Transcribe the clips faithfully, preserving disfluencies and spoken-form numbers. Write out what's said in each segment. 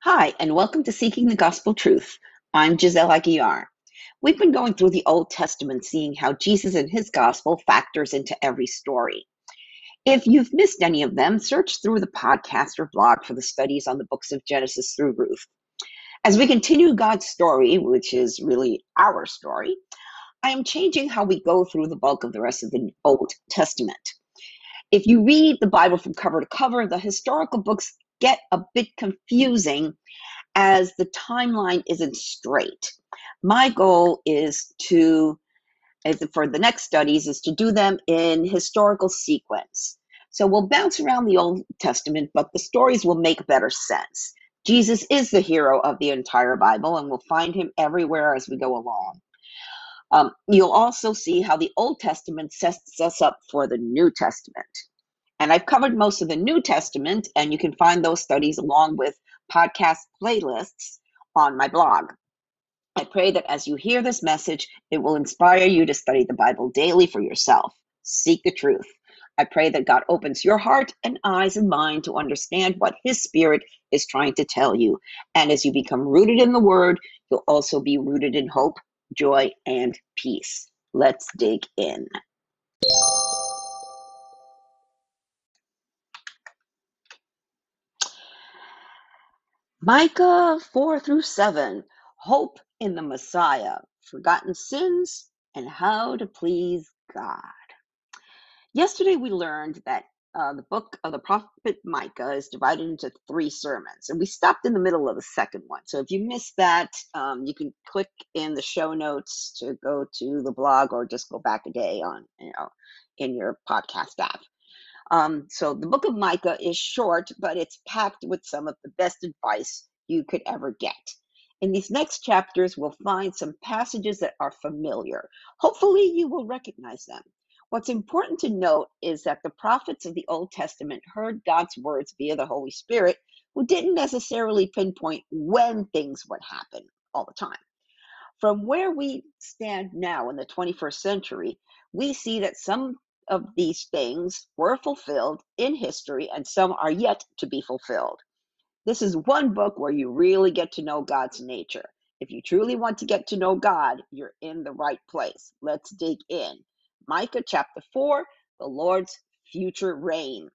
Hi, and welcome to Seeking the Gospel Truth. I'm Giselle Aguiar. We've been going through the Old Testament, seeing how Jesus and his gospel factors into every story. If you've missed any of them, search through the podcast or blog for the studies on the books of Genesis through Ruth. As we continue God's story, which is really our story, I am changing how we go through the bulk of the rest of the Old Testament. If you read the Bible from cover to cover, the historical books get a bit confusing as the timeline isn't straight. My goal is to, is for the next studies, is to do them in historical sequence. So we'll bounce around the Old Testament, but the stories will make better sense. Jesus is the hero of the entire Bible, and we'll find him everywhere as we go along. Um, you'll also see how the Old Testament sets us up for the New Testament. And I've covered most of the New Testament, and you can find those studies along with podcast playlists on my blog. I pray that as you hear this message, it will inspire you to study the Bible daily for yourself. Seek the truth. I pray that God opens your heart and eyes and mind to understand what his Spirit is trying to tell you. And as you become rooted in the Word, you'll also be rooted in hope, joy, and peace. Let's dig in. Micah four through seven, hope in the Messiah, forgotten sins, and how to please God. Yesterday we learned that uh, the book of the prophet Micah is divided into three sermons, and we stopped in the middle of the second one. So if you missed that, um, you can click in the show notes to go to the blog, or just go back a day on, you know, in your podcast app. Um, so the book of Micah is short, but it's packed with some of the best advice you could ever get. In these next chapters, we'll find some passages that are familiar. Hopefully, you will recognize them. What's important to note is that the prophets of the Old Testament heard God's words via the Holy Spirit, who didn't necessarily pinpoint when things would happen all the time. From where we stand now in the twenty-first century, we see that some of these things were fulfilled in history and some are yet to be fulfilled. This is one book where you really get to know God's nature. If you truly want to get to know God, you're in the right place. Let's dig in. Micah chapter four, the Lord's future reign.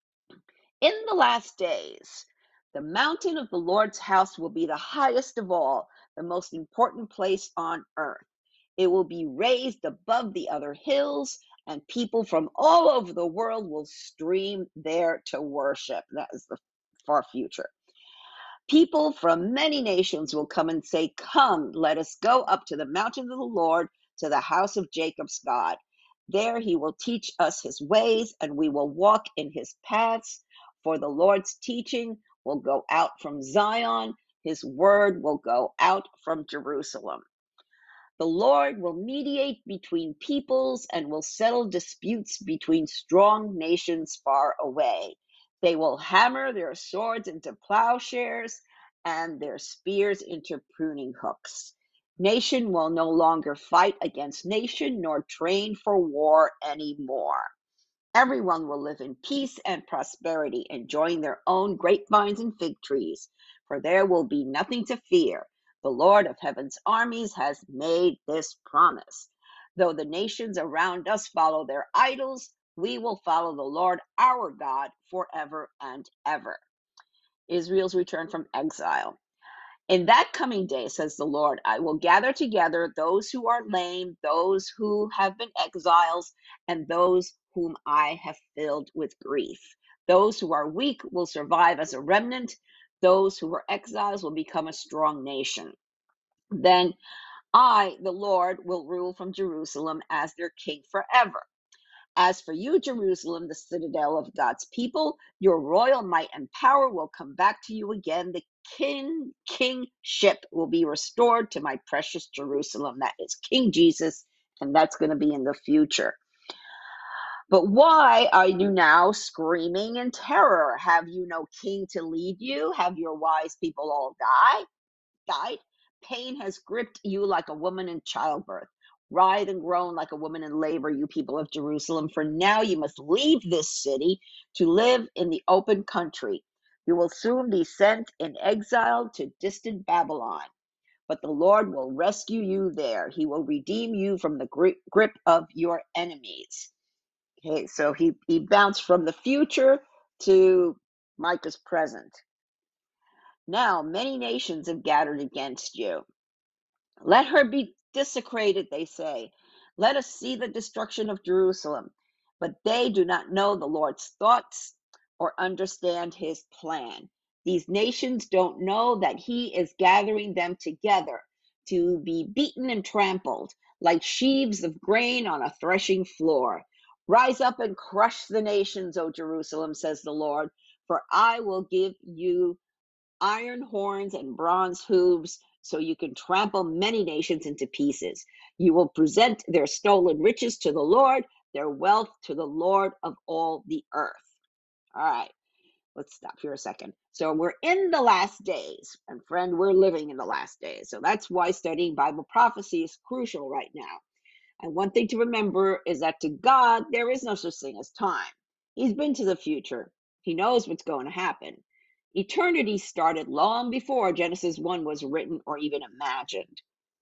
In the last days, the mountain of the Lord's house will be the highest of all, the most important place on earth. It will be raised above the other hills, and people from all over the world will stream there to worship. That is the far future. People from many nations will come and say, "Come, let us go up to the mountain of the Lord, to the house of Jacob's God. There he will teach us his ways, and we will walk in his paths. For the Lord's teaching will go out from Zion, his word will go out from Jerusalem. The Lord will mediate between peoples and will settle disputes between strong nations far away. They will hammer their swords into plowshares and their spears into pruning hooks. Nation will no longer fight against nation nor train for war anymore. Everyone will live in peace and prosperity, enjoying their own grapevines and fig trees, for there will be nothing to fear. The Lord of heaven's armies has made this promise. Though the nations around us follow their idols, we will follow the Lord our God forever and ever." Israel's return from exile. In that coming day, says the Lord, I will gather together those who are lame, those who have been exiles, and those whom I have filled with grief. Those who are weak will survive as a remnant. Those who were exiles will become a strong nation. Then I, the Lord, will rule from Jerusalem as their king forever. As for you, Jerusalem, the citadel of God's people, your royal might and power will come back to you again. The king kingship will be restored to my precious Jerusalem. That is King Jesus, and that's going to be in the future. But why are you now screaming in terror? Have you no king to lead you? Have your wise people all died? Died? Pain has gripped you like a woman in childbirth. Writhe and groan like a woman in labor, you people of Jerusalem, for now you must leave this city to live in the open country. You will soon be sent in exile to distant Babylon, but the Lord will rescue you there. He will redeem you from the gri- grip of your enemies. Okay, so he, he bounced from the future to Micah's present. Now, many nations have gathered against you. Let her be desecrated, they say. Let us see the destruction of Jerusalem. But they do not know the Lord's thoughts or understand his plan. These nations don't know that he is gathering them together to be beaten and trampled like sheaves of grain on a threshing floor. Rise up and crush the nations, O Jerusalem, says the Lord, for I will give you iron horns and bronze hooves, so you can trample many nations into pieces. You will present their stolen riches to the Lord, their wealth to the Lord of all the earth. All right, let's stop here a second. So we're in the last days, and friend, we're living in the last days. So that's why studying Bible prophecy is crucial right now. And one thing to remember is that to God, there is no such thing as time. He's been to the future. He knows what's going to happen. Eternity started long before Genesis one was written or even imagined.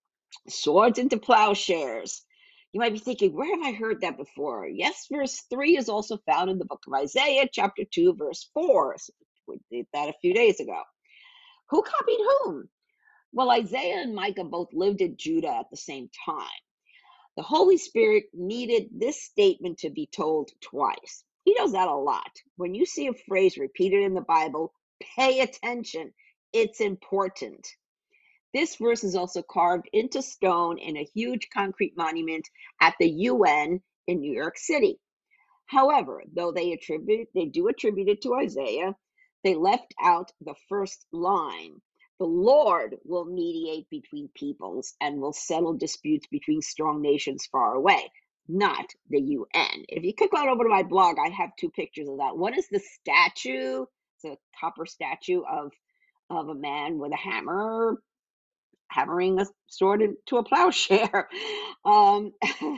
Swords into plowshares. You might be thinking, where have I heard that before? Yes, verse three is also found in the book of Isaiah, chapter two, verse four. So we did that a few days ago. Who copied whom? Well, Isaiah and Micah both lived in Judah at the same time. The Holy Spirit needed this statement to be told twice. He does that a lot. When you see a phrase repeated in the Bible, pay attention. It's important. This verse is also carved into stone in a huge concrete monument at the U N in New York City. However, though they attribute they do attribute it to Isaiah, they left out the first line. The Lord will mediate between peoples and will settle disputes between strong nations far away, not the U N. If you click on over to my blog, I have two pictures of that. One is the statue. It's a copper statue of, of a man with a hammer, hammering a sword into a plowshare. Um,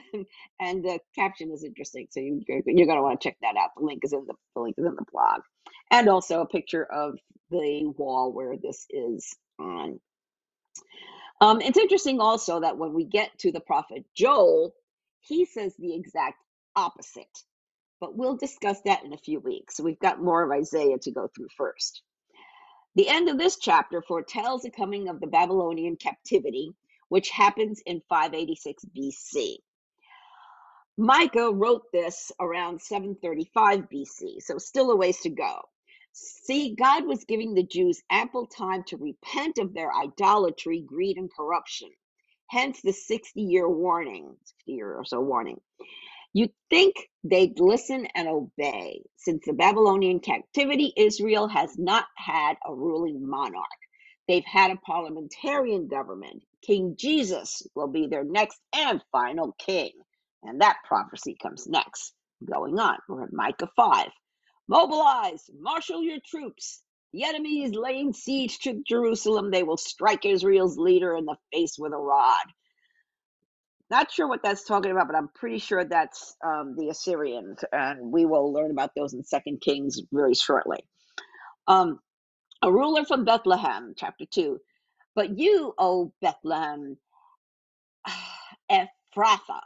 and the caption is interesting, so you, you're, you're going to want to check that out. The link is in the, the link is in the blog, and also a picture of the wall where this is on. Um, it's interesting also that when we get to the prophet Joel, he says the exact opposite. But we'll discuss that in a few weeks. So we've got more of Isaiah to go through first. The end of this chapter foretells the coming of the Babylonian captivity, which happens in five eighty-six B C. Micah wrote this around seven thirty-five B C, so still a ways to go. See, God was giving the Jews ample time to repent of their idolatry, greed, and corruption. Hence the sixty-year warning, sixty-year or so warning. You'd think they'd listen and obey. Since the Babylonian captivity, Israel has not had a ruling monarch. They've had a parliamentarian government. King Jesus will be their next and final king. And that prophecy comes next. Going on, we're at Micah five. Mobilize, marshal your troops. The enemy is laying siege to Jerusalem. They will strike Israel's leader in the face with a rod. Not sure what that's talking about, but I'm pretty sure that's um, the Assyrians, and we will learn about those in Second Kings very shortly. Um, a ruler from Bethlehem, chapter two. But you, O Bethlehem, Ephrathah,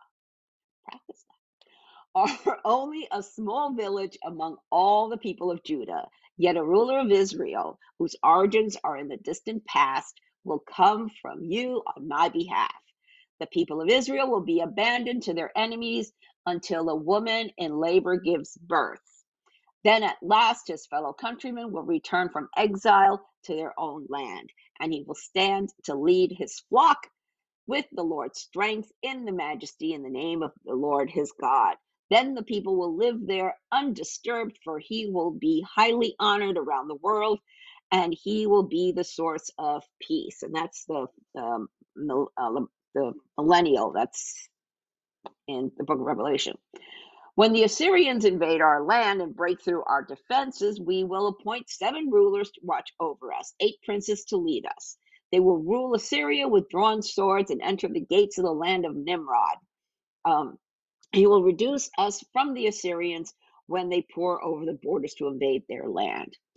are only a small village among all the people of Judah, yet a ruler of Israel, whose origins are in the distant past, will come from you on my behalf. The people of Israel will be abandoned to their enemies until a woman in labor gives birth. Then at last his fellow countrymen will return from exile to their own land, and he will stand to lead his flock with the Lord's strength in the majesty in the name of the Lord his God. Then the people will live there undisturbed, for he will be highly honored around the world, and he will be the source of peace. And that's the um, uh, the millennial that's in the book of Revelation. When the Assyrians invade our land and break through our defenses, we will appoint seven rulers to watch over us, eight princes to lead us. They will rule Assyria with drawn swords and enter the gates of the land of Nimrod. Um, he will reduce us from the Assyrians when they pour over the borders to invade their land.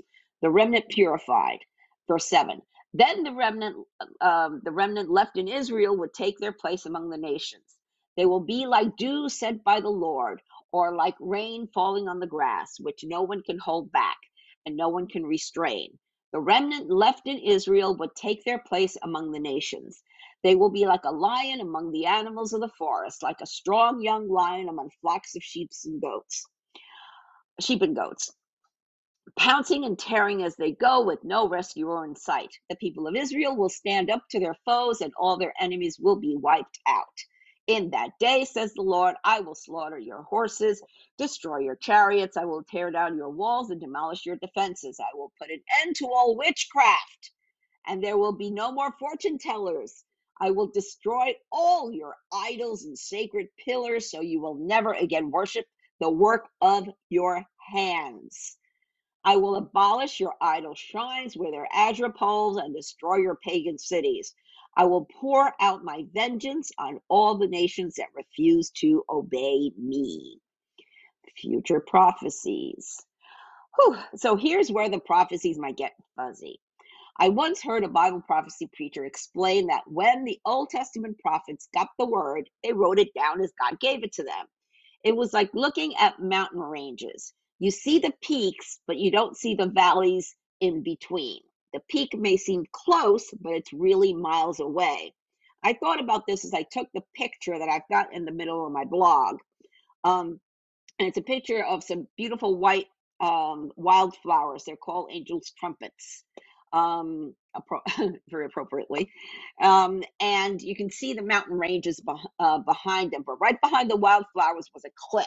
the remnant purified. Verse seven. Then the remnant, um, the remnant left in Israel would take their place among the nations. They will be like dew sent by the Lord, or like rain falling on the grass, which no one can hold back and no one can restrain. The remnant left in Israel would take their place among the nations. They will be like a lion among the animals of the forest, like a strong young lion among flocks of sheep and goats, sheep and goats, pouncing and tearing as they go with no rescuer in sight. The people of Israel will stand up to their foes, and all their enemies will be wiped out. In that day, says the Lord, I will slaughter your horses, destroy your chariots. I will tear down your walls and demolish your defenses. I will put an end to all witchcraft, and there will be no more fortune tellers. I will destroy all your idols and sacred pillars, so you will never again worship the work of your hands. I will abolish your idol shrines with their Asherah poles and destroy your pagan cities. I will pour out my vengeance on all the nations that refuse to obey me. Future prophecies. Whew. So here's where the prophecies might get fuzzy. I once heard a Bible prophecy preacher explain that when the Old Testament prophets got the word, they wrote it down as God gave it to them. It was like looking at mountain ranges. You see the peaks, but you don't see the valleys in between. The peak may seem close, but it's really miles away. I thought about this as I took the picture that I've got in the middle of my blog. Um, and it's a picture of some beautiful white um, wildflowers. They're called angel's trumpets, um, appro- very appropriately. Um, and you can see the mountain ranges beh- uh, behind them, but right behind the wildflowers was a cliff,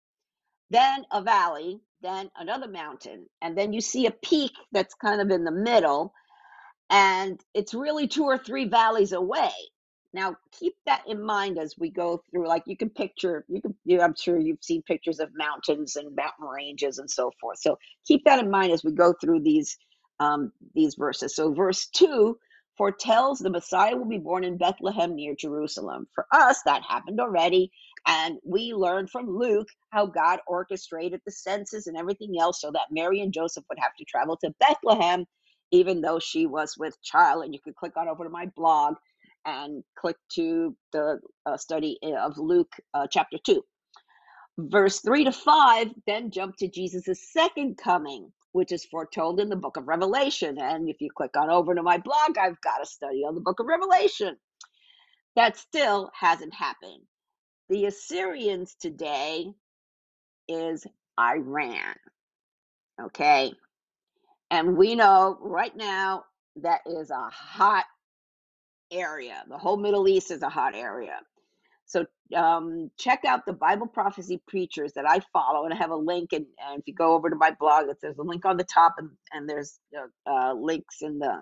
then a valley, then another mountain, and then you see a peak that's kind of in the middle, and it's really two or three valleys away. Now, keep that in mind as we go through. Like you can picture, you can, you, I'm sure you've seen pictures of mountains and mountain ranges and so forth. So keep that in mind as we go through these um, these verses. So verse two foretells the Messiah will be born in Bethlehem near Jerusalem. For us, that happened already. And we learned from Luke how God orchestrated the census and everything else so that Mary and Joseph would have to travel to Bethlehem, even though she was with child. And you could click on over to my blog and click to the uh, study of Luke uh, chapter two. Verse three to five then jump to Jesus' second coming, which is foretold in the book of Revelation. And if you click on over to my blog, I've got a study on the book of Revelation. That still hasn't happened. The Assyrians today is Iran, okay? And we know right now that is a hot area. The whole Middle East is a hot area. So um, check out the Bible prophecy preachers that I follow, and I have a link. And, and if you go over to my blog, there's a link on the top, and, and there's uh, uh, links in the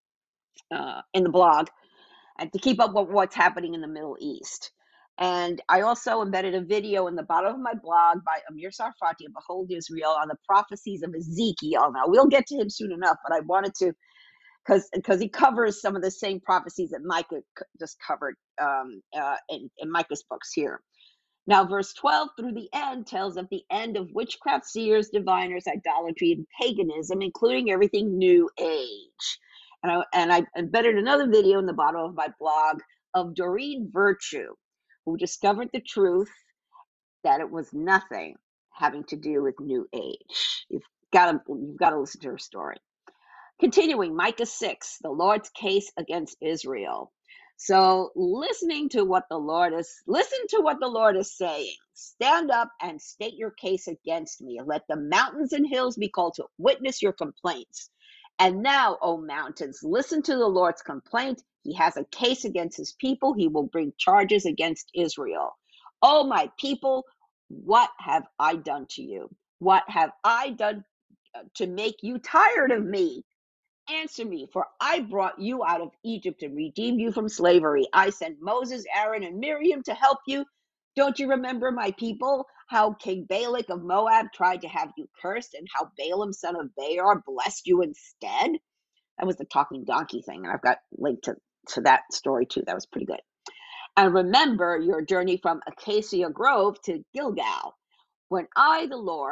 uh, in the blog, and to keep up with what's happening in the Middle East. And I also embedded a video in the bottom of my blog by Amir Sarfati of Behold Israel on the prophecies of Ezekiel. Now we'll get to him soon enough, but I wanted to because because he covers some of the same prophecies that Micah just covered um, uh, in, in Micah's books here. Now, verse twelve through the end tells of the end of witchcraft, seers, diviners, idolatry, and paganism, including everything New Age. And I, and I embedded another video in the bottom of my blog of Doreen Virtue, who discovered the truth that it was nothing having to do with New Age. You've got to you've got to listen to her story. Continuing, Micah six, the Lord's case against Israel. So listening to what the Lord is, listen to what the Lord is saying. Stand up and state your case against me. Let the mountains and hills be called to witness your complaints. And now, O mountains, listen to the Lord's complaint. He has a case against his people. He will bring charges against Israel. O my people, what have I done to you? What have I done to make you tired of me? Answer me, for I brought you out of Egypt and redeemed you from slavery. I sent Moses, Aaron, and Miriam to help you. Don't you remember, my people, how King Balak of Moab tried to have you cursed, and how Balaam, son of Beor, blessed you instead? That was the talking donkey thing, and I've got a link to, to that story too. That was pretty good. And remember your journey from Acacia Grove to Gilgal, when I, the Lord,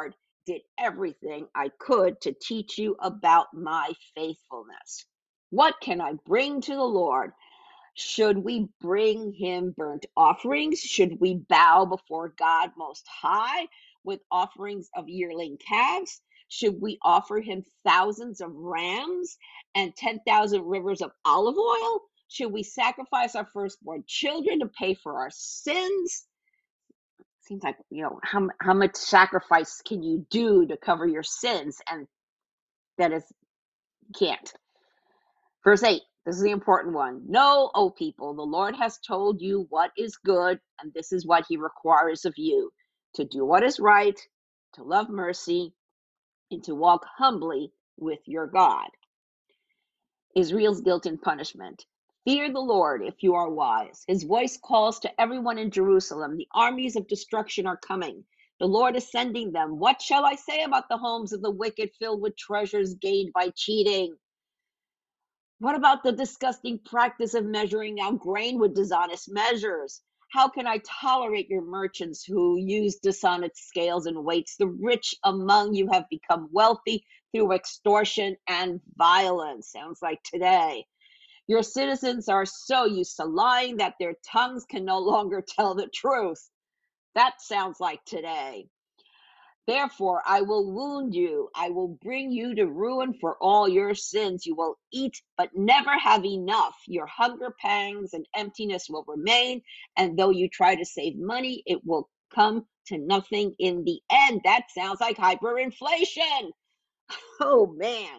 did everything I could to teach you about my faithfulness. What can I bring to the Lord? Should we bring him burnt offerings? Should we bow before God Most High with offerings of yearling calves? Should we offer him thousands of rams and ten thousand rivers of olive oil? Should we sacrifice our firstborn children to pay for our sins? Seems like, you know, how, how much sacrifice can you do to cover your sins? And that is, can't. Verse eight, this is the important one. Know, O people, the Lord has told you what is good, and this is what he requires of you, to do what is right, to love mercy, and to walk humbly with your God. Israel's guilt and punishment. Fear the Lord if you are wise. His voice calls to everyone in Jerusalem. The armies of destruction are coming. The Lord is sending them. What shall I say about the homes of the wicked filled with treasures gained by cheating? What about the disgusting practice of measuring out grain with dishonest measures? How can I tolerate your merchants who use dishonest scales and weights? The rich among you have become wealthy through extortion and violence. Sounds like today. Your citizens are so used to lying that their tongues can no longer tell the truth. That sounds like today. Therefore, I will wound you. I will bring you to ruin for all your sins. You will eat, but never have enough. Your hunger pangs and emptiness will remain. And though you try to save money, it will come to nothing in the end. That sounds like hyperinflation. Oh, man.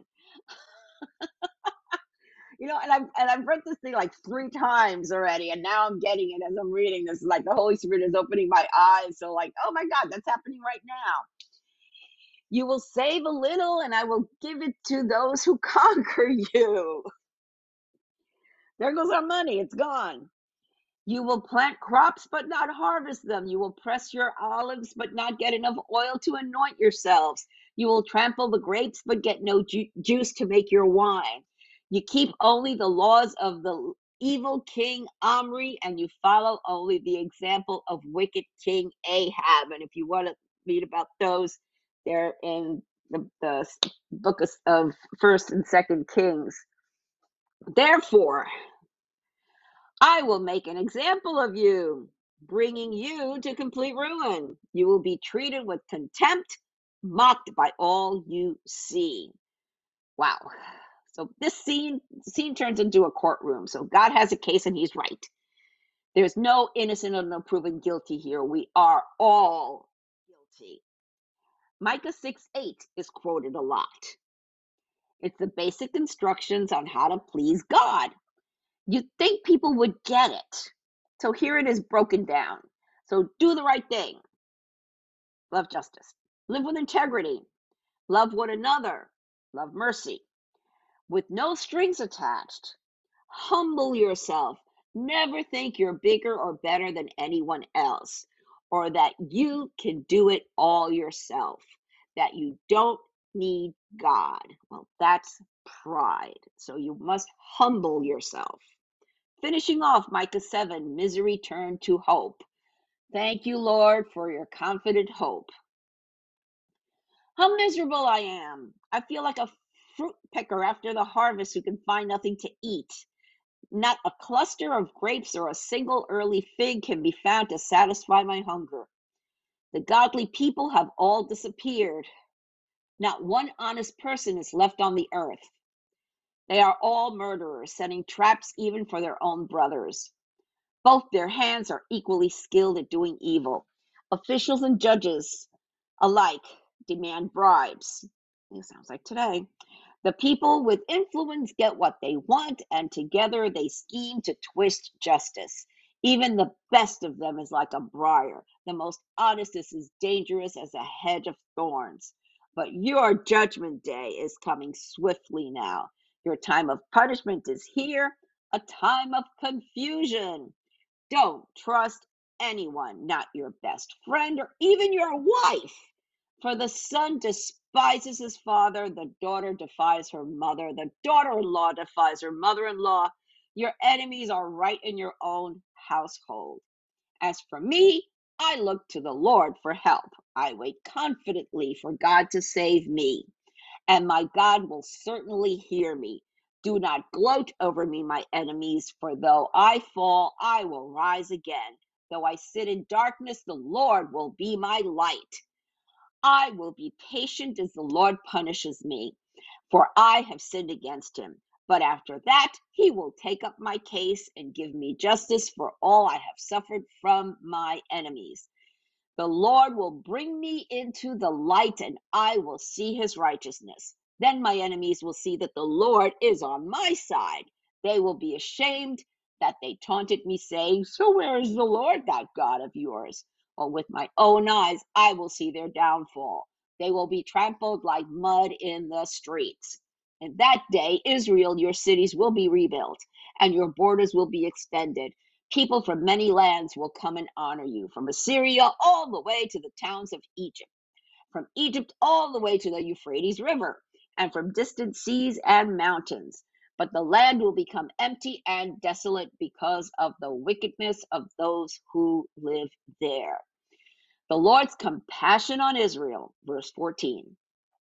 You know, and I've and I've read this thing like three times already, and now I'm getting it as I'm reading this. Like the Holy Spirit is opening my eyes. So, like, oh my God, that's happening right now. You will save a little, and I will give it to those who conquer you. There goes our money. It's gone. You will plant crops, but not harvest them. You will press your olives, but not get enough oil to anoint yourselves. You will trample the grapes, but get no ju- juice to make your wine. You keep only the laws of the evil king Omri, and you follow only the example of wicked king Ahab. And if you want to read about those, they're in the, the book of, of First and Second Kings. Therefore, I will make an example of you, bringing you to complete ruin. You will be treated with contempt, mocked by all you see. Wow. So this scene scene turns into a courtroom. So God has a case and he's right. There's no innocent or no proven guilty here. We are all guilty. Micah six eight is quoted a lot. It's the basic instructions on how to please God. You'd think people would get it. So here it is broken down. So do the right thing. Love justice. Live with integrity. Love one another. Love mercy. With no strings attached. Humble yourself. Never think you're bigger or better than anyone else, or that you can do it all yourself, that you don't need God. Well, that's pride. So you must humble yourself. Finishing off Micah seven, misery turned to hope. Thank you, Lord, for your confident hope. How miserable I am. I feel like a fruit picker after the harvest who can find nothing to eat. Not a cluster of grapes or a single early fig can be found to satisfy my hunger. The godly people have all disappeared. Not one honest person is left on the earth. They are all murderers, setting traps even for their own brothers. Both their hands are equally skilled at doing evil. Officials and judges alike demand bribes. It sounds like today. The people with influence get what they want, and together they scheme to twist justice. Even the best of them is like a briar. The most honest is as dangerous as a hedge of thorns. But your judgment day is coming swiftly now. Your time of punishment is here, a time of confusion. Don't trust anyone, not your best friend or even your wife. For the son despises his father, the daughter defies her mother, the daughter-in-law defies her mother-in-law. Your enemies are right in your own household. As for me, I look to the Lord for help. I wait confidently for God to save me, and my God will certainly hear me. Do not gloat over me, my enemies, for though I fall, I will rise again. Though I sit in darkness, the Lord will be my light. I will be patient as the Lord punishes me, for I have sinned against him. But after that, he will take up my case and give me justice for all I have suffered from my enemies. The Lord will bring me into the light, and I will see his righteousness. Then my enemies will see that the Lord is on my side. They will be ashamed that they taunted me, saying, So where is the Lord, that God of yours? Or with my own eyes, I will see their downfall. They will be trampled like mud in the streets. In that day, Israel, your cities will be rebuilt, and your borders will be extended. People from many lands will come and honor you, from Assyria all the way to the towns of Egypt, from Egypt all the way to the Euphrates River, and from distant seas and mountains. But the land will become empty and desolate because of the wickedness of those who live there. The Lord's compassion on Israel, verse fourteen.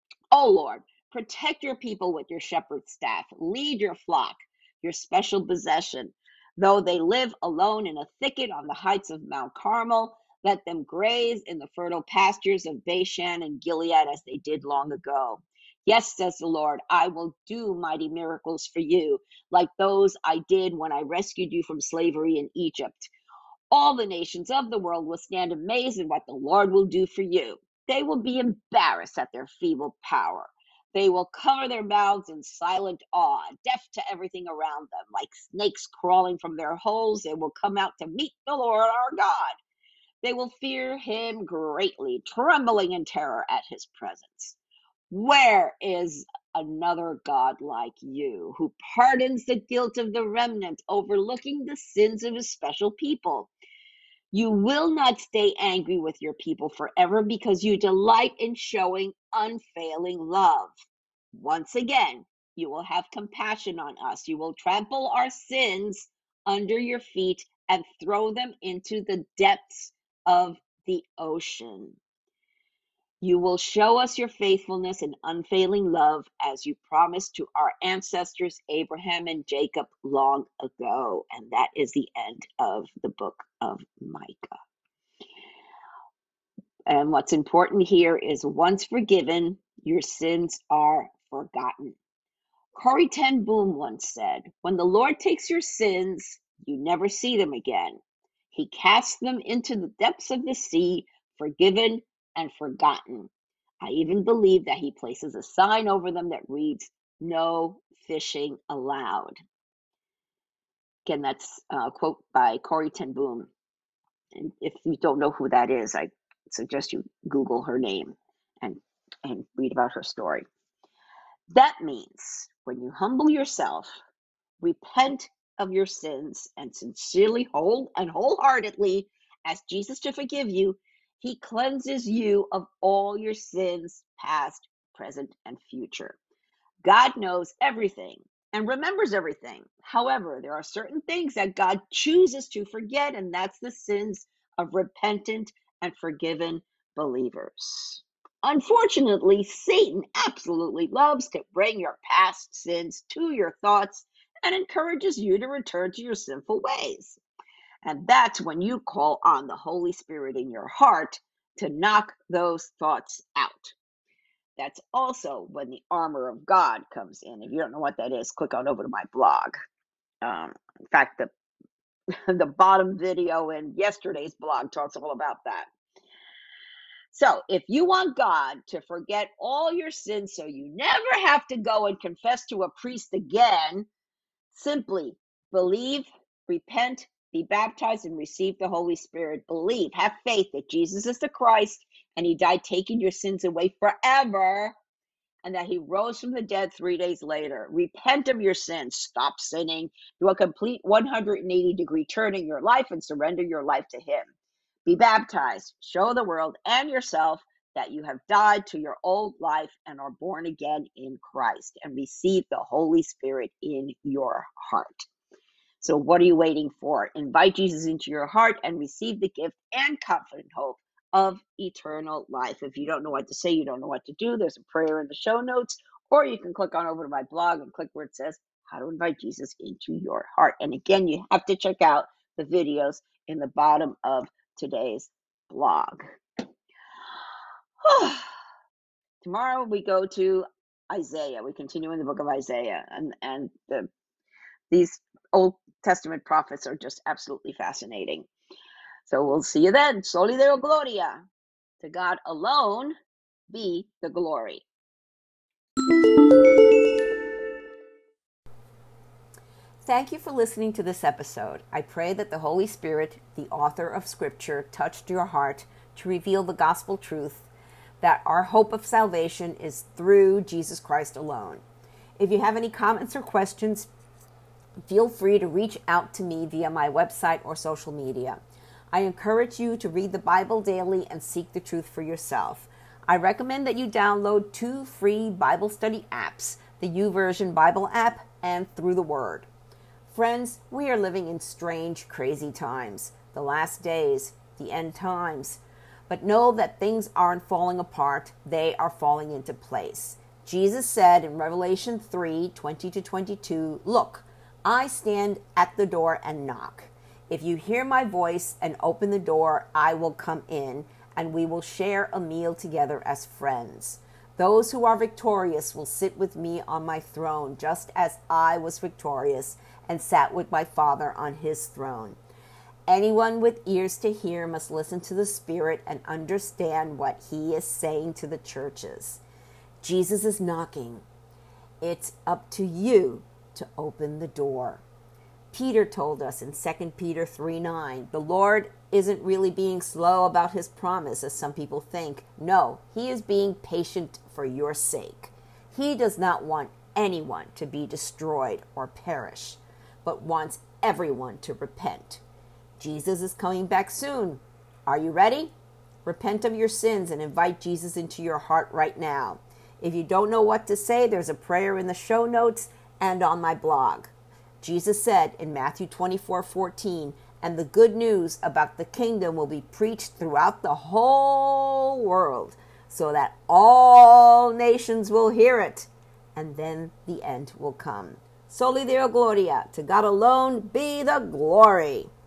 O Lord, protect your people with your shepherd's staff. Lead your flock, your special possession. Though they live alone in a thicket on the heights of Mount Carmel, let them graze in the fertile pastures of Bashan and Gilead as they did long ago. Yes, says the Lord, I will do mighty miracles for you, like those I did when I rescued you from slavery in Egypt. All the nations of the world will stand amazed at what the Lord will do for you. They will be embarrassed at their feeble power. They will cover their mouths in silent awe, deaf to everything around them. Like snakes crawling from their holes, they will come out to meet the Lord our God. They will fear him greatly, trembling in terror at his presence. Where is another God like you, who pardons the guilt of the remnant, overlooking the sins of his special people? You will not stay angry with your people forever because you delight in showing unfailing love. Once again, you will have compassion on us. You will trample our sins under your feet and throw them into the depths of the ocean. You will show us your faithfulness and unfailing love as you promised to our ancestors, Abraham and Jacob, long ago. And that is the end of the book of Micah. And what's important here is once forgiven, your sins are forgotten. Corrie ten Boom once said, when the Lord takes your sins, you never see them again. He casts them into the depths of the sea, forgiven and forgotten. I even believe that he places a sign over them that reads, no fishing allowed. Again, that's a quote by Corrie ten Boom. And if you don't know who that is, I suggest you Google her name and, and read about her story. That means when you humble yourself, repent of your sins, and sincerely hold and wholeheartedly ask Jesus to forgive you, he cleanses you of all your sins, past, present, and future. God knows everything and remembers everything. However, there are certain things that God chooses to forget, and that's the sins of repentant and forgiven believers. Unfortunately, Satan absolutely loves to bring your past sins to your thoughts and encourages you to return to your sinful ways. And that's when you call on the Holy Spirit in your heart to knock those thoughts out. That's also when the armor of God comes in. If you don't know what that is, click on over to my blog. Um, in fact, the the bottom video in yesterday's blog talks all about that. So if you want God to forget all your sins so you never have to go and confess to a priest again, simply believe, repent, be baptized, and receive the Holy Spirit. Believe, have faith that Jesus is the Christ and he died taking your sins away forever, and that he rose from the dead three days later. Repent of your sins, stop sinning, do a complete one hundred eighty degree turn in your life and surrender your life to him. Be baptized, show the world and yourself that you have died to your old life and are born again in Christ, and receive the Holy Spirit in your heart. So what are you waiting for? Invite Jesus into your heart and receive the gift and confident hope of eternal life. If you don't know what to say, you don't know what to do, there's a prayer in the show notes, or you can click on over to my blog and click where it says how to invite Jesus into your heart. And again, you have to check out the videos in the bottom of today's blog. Tomorrow we go to Isaiah. We continue in the book of Isaiah, and and the, these Old Testament prophets are just absolutely fascinating. So we'll see you then. Soli Deo Gloria. To God alone be the glory. Thank you for listening to this episode. I pray that the Holy Spirit, the author of Scripture, touched your heart to reveal the gospel truth that our hope of salvation is through Jesus Christ alone. If you have any comments or questions, feel free to reach out to me via my website or social media. I encourage you to read the Bible daily and seek the truth for yourself. I recommend that you download two free Bible study apps, the YouVersion Bible app and Through the Word. Friends, we are living in strange, crazy times, the last days, the end times. But know that things aren't falling apart, they are falling into place. Jesus said in Revelation three, twenty to twenty-two, "Look, I stand at the door and knock. If you hear my voice and open the door, I will come in, and we will share a meal together as friends. Those who are victorious will sit with me on my throne, just as I was victorious and sat with my Father on his throne." Anyone with ears to hear must listen to the Spirit and understand what he is saying to the churches. Jesus is knocking. It's up to you to open the door. Peter told us in Second Peter three nine, the Lord isn't really being slow about his promise, as some people think. No, he is being patient for your sake. He does not want anyone to be destroyed or perish, but wants everyone to repent. Jesus is coming back soon. Are you ready? Repent of your sins and invite Jesus into your heart right now. If you don't know what to say, there's a prayer in the show notes and on my blog. Jesus said in Matthew twenty-four fourteen, "And the good news about the kingdom will be preached throughout the whole world, so that all nations will hear it, and then the end will come." Soli Deo Gloria. To God alone be the glory.